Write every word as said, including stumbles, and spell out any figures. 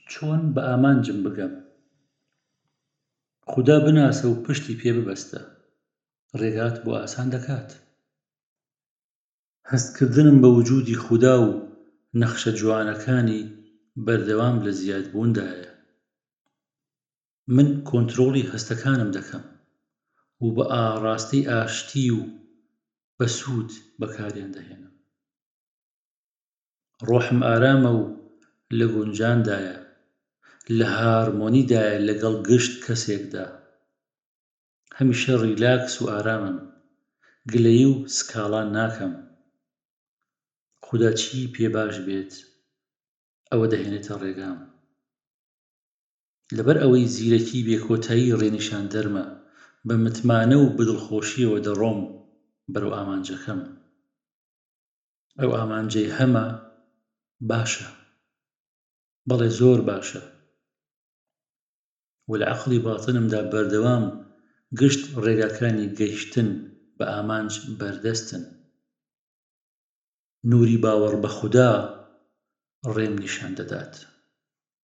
چۆن بە ئامانجم بگەم خودا بناسە و پشتی پێ ببەستە ڕێگات بۆ ئاسان دەکات هەستکردنم بە وجوودی خودا و نەخشە جوانەکانی بەردەوام لە زیادبووندایە من کۆنتڕۆڵی هەستەکانم دەکەم و بە ئاڕاستەی ئاشتی و بە سوود بەکاریان دەهێنم ڕۆحم ئارامە و لە گونجاندایە لە هارمۆنیدایە لەگەڵ گشت کەسێکدا هەمیشە ڕیلاکس و ئارامم گلەیی و سکاڵان ناکەم خودا چی پێ باش بێت ئەوە دەهێنێتە ڕێگام لەبەر ئەوەی زیرەکی بێکۆتایی ڕێنیشاندەرمە بە متمانە و بەدڵخۆشیەوە دەڕۆم بەرەو ئامانجەکەم ئەو ئامانجەی هەمە باشە بەڵێ زۆر باشە و لە عەقڵی باتنمدا بەردەوام گشت ڕێگاکانی گەیشتن بە ئامانج بەردەستن نووری باوەڕ بە خودا ڕێم نیشان دەدات